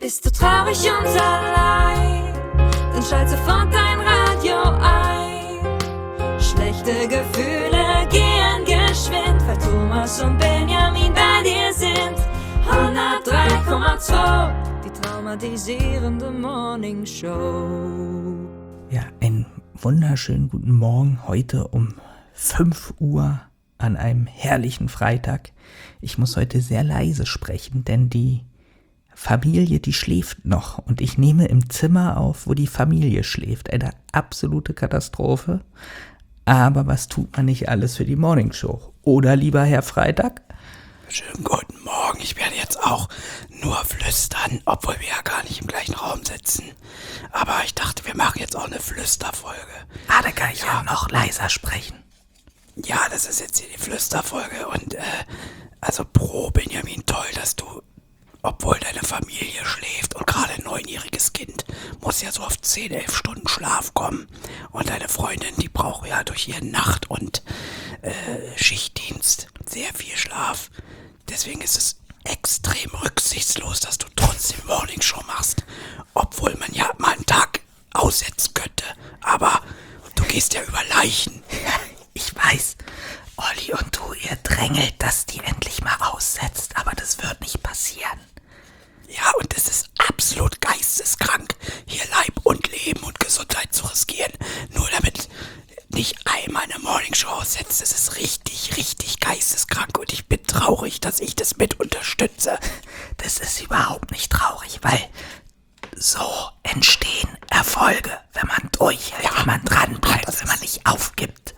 Bist du traurig und allein, dann schalt sofort dein Radio ein. Schlechte Gefühle gehen geschwind, weil Thomas und Benjamin bei dir sind. 103,2, die traumatisierende Morning Show. Ja, einen wunderschönen guten Morgen heute um 5 Uhr an einem herrlichen Freitag. Ich muss heute sehr leise sprechen, denn die Familie, die schläft noch und ich nehme im Zimmer auf, wo die Familie schläft. Eine absolute Katastrophe. Aber was tut man nicht alles für die Morningshow? Oder, lieber Herr Freitag? Schönen guten Morgen. Ich werde jetzt auch nur flüstern, obwohl wir ja gar nicht im gleichen Raum sitzen. Aber ich dachte, wir machen jetzt auch eine Flüsterfolge. Ah, da kann ich ja noch leiser sprechen. Ja, das ist jetzt hier die Flüsterfolge und also pro Benjamin, toll, dass du, obwohl deine Familie schläft und gerade ein 9-jähriges Kind muss ja so auf 10, 11 Stunden Schlaf kommen und deine Freundin, die braucht ja durch ihren Nacht- und Schichtdienst sehr viel Schlaf. Deswegen ist es extrem rücksichtslos, dass du trotzdem Morningshow machst, obwohl man ja mal einen Tag aussetzen könnte. Aber du gehst ja über Leichen. Ich weiß, Olli und du, ihr drängelt, dass die endlich mal aussetzt, aber das wird nicht passieren. Ja, und es ist absolut geisteskrank, hier Leib und Leben und Gesundheit zu riskieren, nur damit nicht einmal eine Morningshow aussetzt. Das ist richtig, richtig geisteskrank und ich bin traurig, dass ich das mit unterstütze. Das ist überhaupt nicht traurig, weil so entstehen Erfolge, wenn man durchhält, Ja, wenn man dranbleibt, das wenn man nicht aufgibt.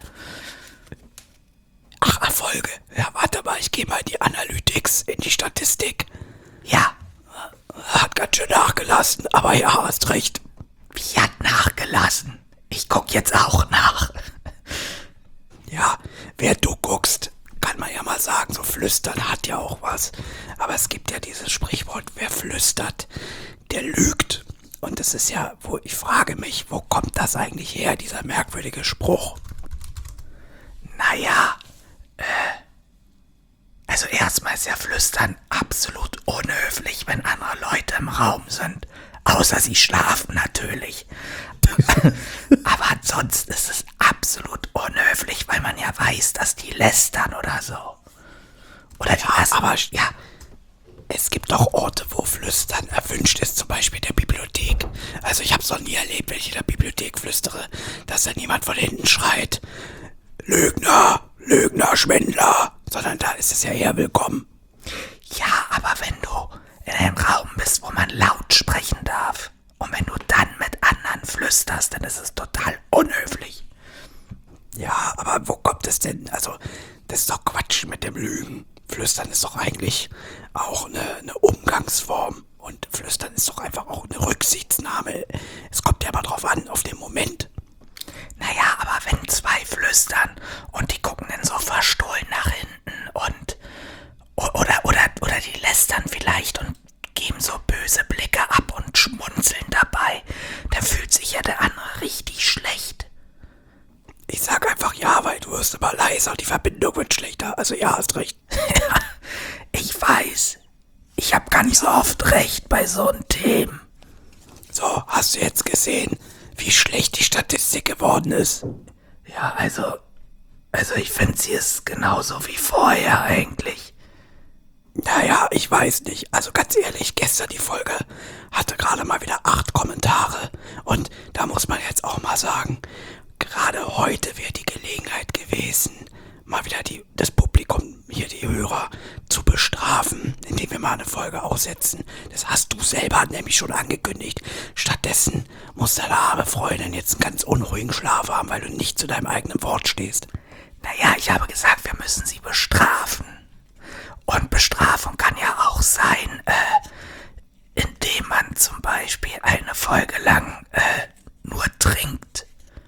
Ach, Erfolge. Ja, warte mal, ich gehe mal in die Analytics, in die Statistik. Ja, Hat ganz schön nachgelassen, aber ja, hast recht. wie hat nachgelassen? Ich guck jetzt auch nach. Ja, wer du guckst, kann man ja mal sagen, so flüstern hat ja auch was. Aber es gibt ja dieses Sprichwort, wer flüstert, der lügt. Und das ist ja, wo ich frage mich, wo kommt das eigentlich her, dieser merkwürdige Spruch? Naja, also erstmal ist ja Flüstern absolut unhöflich, wenn andere Leute im Raum sind. Außer sie schlafen natürlich. Aber ansonsten ist es absolut unhöflich, weil man ja weiß, dass die lästern oder so. Oder die lassen, aber ja, es gibt doch Orte, wo Flüstern erwünscht ist, zum Beispiel in der Bibliothek. Also ich habe es noch nie erlebt, wenn ich in der Bibliothek flüstere, dass dann jemand von hinten schreit, Lügner, Lügner, Schwindler, sondern da ist es ja eher willkommen. ja, aber wenn du in einem Raum bist, wo man laut sprechen darf und wenn du dann mit anderen flüsterst, dann ist es total unhöflich. Ja, aber wo kommt es denn? Also, das ist doch Quatsch mit dem Lügen. Flüstern ist doch eigentlich auch eine Umgangsform. Und Flüstern ist doch einfach auch eine Rücksichtsnahme. Es kommt ja immer drauf an, auf den Moment. Naja, aber wenn zwei flüstern und die gucken dann so verstohlen nach hinten und oder die lästern vielleicht und geben so böse Blicke ab und schmunzeln dabei, dann fühlt sich ja der andere richtig schlecht. Ich sag einfach ja, weil du wirst immer leiser und die Verbindung wird schlechter. Also ja, hast recht. Ich weiß, ich habe ganz oft recht bei so einem Themen. So, hast du jetzt gesehen, wie schlecht die Statistik geworden ist? Ja, also ich finde, sie ist genauso wie vorher eigentlich. Naja, ich weiß nicht. Also ganz ehrlich, gestern die Folge hatte gerade mal wieder 8 Kommentare. Und da muss man jetzt auch mal sagen, gerade heute wäre die Gelegenheit gewesen, mal wieder das Publikum, hier die Hörer, zu bestrafen, indem wir mal eine Folge aussetzen. Das hast du selber nämlich schon angekündigt. Stattdessen muss deine arme Freundin jetzt einen ganz unruhigen Schlaf haben, weil du nicht zu deinem eigenen Wort stehst. Naja, ich habe gesagt, wir müssen sie bestrafen. Und Bestrafung kann ja auch sein, indem man zum Beispiel eine Folge lang nur trinkt.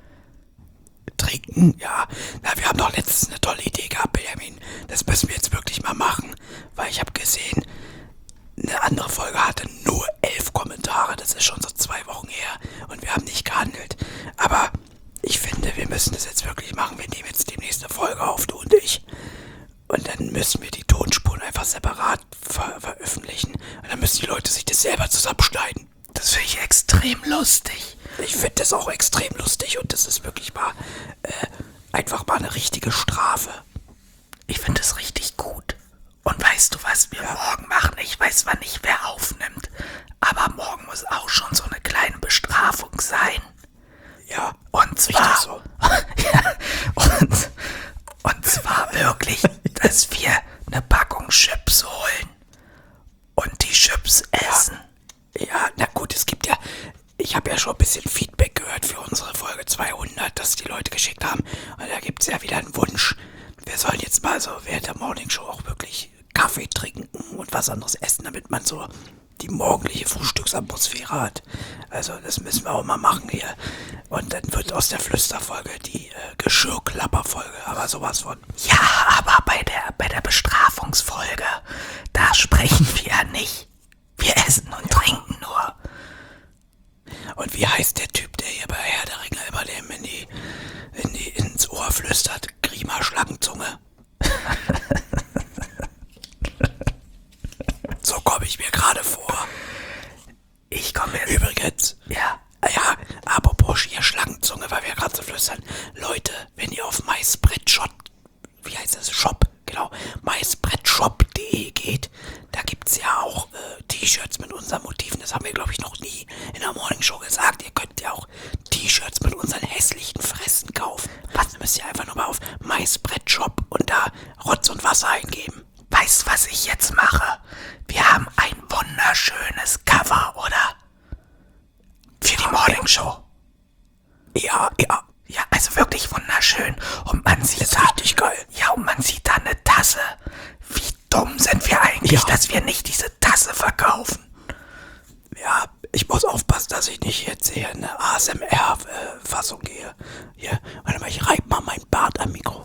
Trinken? Ja, na, wir haben doch letztens eine tolle Idee gehabt, Benjamin. Das müssen wir jetzt wirklich mal machen, weil ich habe gesehen, eine andere Folge hatte nur 11 Kommentare. Das ist schon so 2 Wochen her und wir haben nicht gehandelt. Aber ich finde, wir müssen das jetzt wirklich machen. Wir nehmen jetzt demnächst eine Folge auf, du und ich. Und dann müssen wir die Tonspuren einfach separat veröffentlichen. Und dann müssen die Leute Leute sich das selber zusammenschneiden. Das finde ich extrem lustig. Ich finde das auch extrem lustig und das ist wirklich mal einfach mal eine richtige Strafe. Ich finde es richtig gut. Und weißt du, was wir morgen machen? Ich weiß zwar nicht, wer aufnimmt, aber morgen muss auch schon so eine kleine Bestrafung sein. Ja, Und zwar, so. ja, und zwar wirklich, dass wir eine Packung Chips holen und die Chips essen. Ja, na gut, ich habe ja schon ein bisschen Feedback gehört für unsere Folge 200, das die Leute geschickt haben. Und da gibt es ja wieder einen Wunsch. Wir sollen jetzt mal so während der Morningshow auch wirklich Kaffee trinken und was anderes essen, damit man so die morgendliche Frühstücksatmosphäre hat. Also das müssen wir auch mal machen hier. Und dann wird aus der Flüsterfolge die Geschirrklapperfolge, aber sowas von. Ja, aber bei der Bestrafungsfolge, da sprechen wir ja nicht. Wir essen und trinken nur. Und wie heißt der Typ, der hier bei Herr der Ringe immer dem ins Ohr flüstert? Grima Schlangenzunge. So komme ich mir gerade vor. Ich komme jetzt. Übrigens, Ja. Ja, apropos hier Schlangenzunge, weil wir gerade so flüstern. Leute, wenn ihr auf maisbrettshop.de geht, da gibt's ja auch T-Shirts mit unseren Motiven. Das haben wir, glaube ich, noch nie in der Morningshow gesagt. Ihr könnt ja auch T-Shirts mit unseren hässlichen Fressen kaufen. Was müsst ihr einfach nur mal auf maisbrettshop und da Rotz und Wasser eingeben. Weißt du, was ich jetzt mache? Wir haben ein wunderschönes Cover, oder? Für die Morningshow. Ja. Ja, also wirklich wunderschön. Und man sieht Das ist richtig geil. Ja, und man sieht da eine Tasse. Wie dumm sind wir eigentlich, dass wir nicht diese Tasse verkaufen? Ja, ich muss aufpassen, dass ich nicht jetzt hier in eine ASMR-Fassung gehe. Hier, warte mal, ich reibe mal mein Bart am Mikro.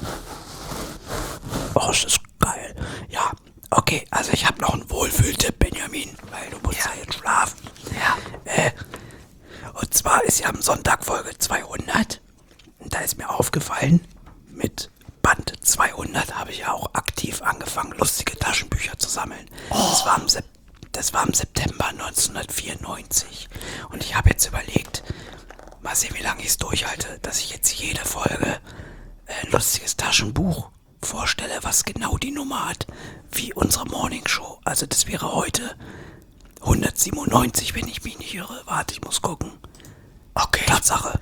Oh, das ist geil. Ja, okay, also ich habe noch einen Wohlfühltipp, Benjamin, weil du musst ja jetzt schlafen. Ja. Und zwar ist ja am Sonntag Folge 200. Und da ist mir aufgefallen, mit Band 200 habe ich ja auch aktiv angefangen, lustige Taschenbücher zu sammeln. Das war im September 1994. Und ich habe jetzt überlegt, mal sehen, wie lange ich es durchhalte, dass ich jetzt jede Folge ein lustiges Taschenbuch vorstelle, was genau die Nummer hat, wie unsere Morningshow. Also das wäre heute 197, wenn ich mich nicht irre. Warte, ich muss gucken. Okay. Tatsache.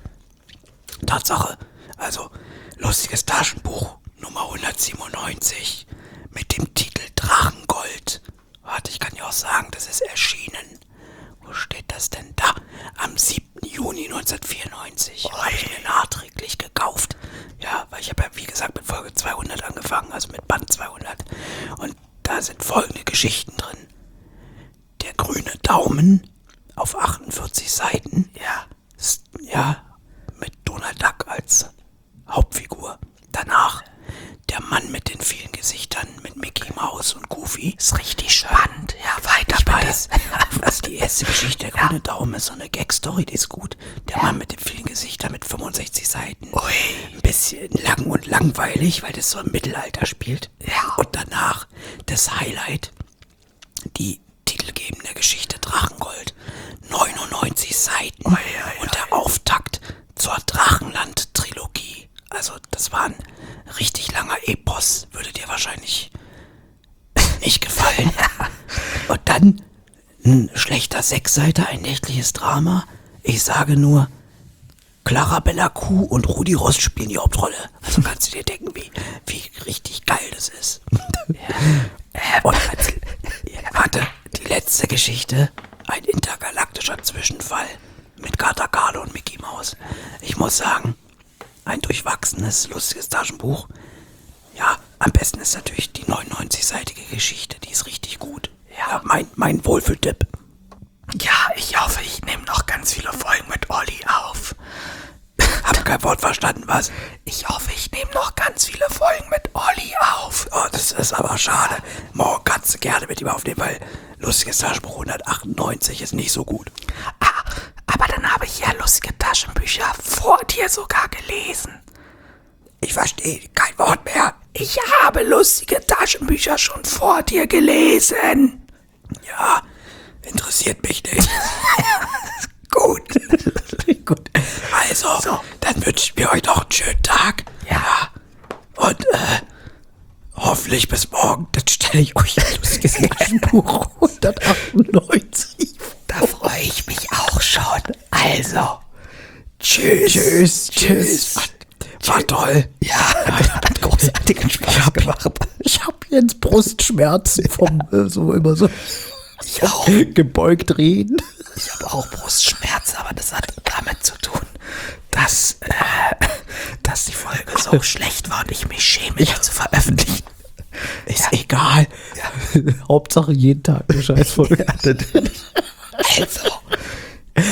Also, lustiges Taschenbuch Nummer 197 mit dem Titel Drachengold. Warte, ich kann ja auch sagen, das ist erschienen. Wo steht das denn da? Am 7. Juni 1994. Habe ich mir nachträglich gekauft. Ja, weil ich habe ja, wie gesagt, mit Folge 200 angefangen, also mit Band 200. Und da sind folgende Geschichten drin. Der grüne Daumen auf 48 Seiten. Ja, mit Donald Duck als Hauptfigur. Danach der Mann mit den vielen Gesichtern mit Mickey Mouse und Goofy. Ist richtig spannend. Ja, weiter Ich bitte. weiß, das ist die erste Geschichte. Der grüne Daumen ist so eine Gag-Story, die ist gut. Der Mann mit den vielen Gesichtern mit 65 Seiten. Ein bisschen lang und langweilig, weil das so im Mittelalter spielt. Ja. Und danach das Highlight, die titelgebende Geschichte Drachengold. 99 Seiten. Und der Auftakt zur Drachenland-Trilogie. Also das war ein richtig langer Epos. Würde dir wahrscheinlich nicht gefallen. Und dann ein schlechter Sechsseiter, ein nächtliches Drama. Ich sage nur, Clarabella Kuh und Rudi Rost spielen die Hauptrolle. Also kannst du dir denken, wie richtig geil das ist. Und warte, die letzte Geschichte, ein intergalaktischer Zwischenfall mit Katakade und Mickey Mouse. Ich muss sagen, ein durchwachsenes, lustiges Taschenbuch. Ja, am besten ist natürlich die 99-seitige Geschichte, die ist richtig gut. Ja, mein Wohlfühltipp. Ja, ich hoffe, ich nehme noch ganz viele Folgen mit Olli auf. Hab kein Wort verstanden, was? Ich hoffe, ich nehme noch ganz viele Folgen mit Olli auf. Oh, das ist aber schade. Morgen kannst du gerne mit ihm aufnehmen, weil lustiges Taschenbuch 198 ist nicht so gut. Aber dann habe ich ja lustige Taschenbücher vor dir sogar gelesen. Ich verstehe kein Wort mehr. Ich habe lustige Taschenbücher schon vor dir gelesen. Ja, interessiert mich nicht. Gut. Gut. Also, dann wünschen wir euch noch einen schönen Tag. Ja. Und hoffentlich bis morgen. Dann stelle ich euch ein lustiges Buch 198. Da freue ich mich auch schon. Also, tschüss. War toll. Ja, hat großartigen Spaß gemacht. Ich habe jetzt Brustschmerzen vom immer so ich auch. Gebeugt reden. Ich habe auch Brustschmerzen, aber das hat damit zu tun, dass die Folge so schlecht war und ich mich schäme, die zu veröffentlichen. Ist egal. Ja. Hauptsache jeden Tag eine Scheißfolge. Ja, natürlich. Also.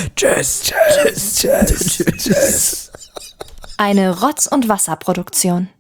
Tschüss. Eine Rotz- und Wasserproduktion.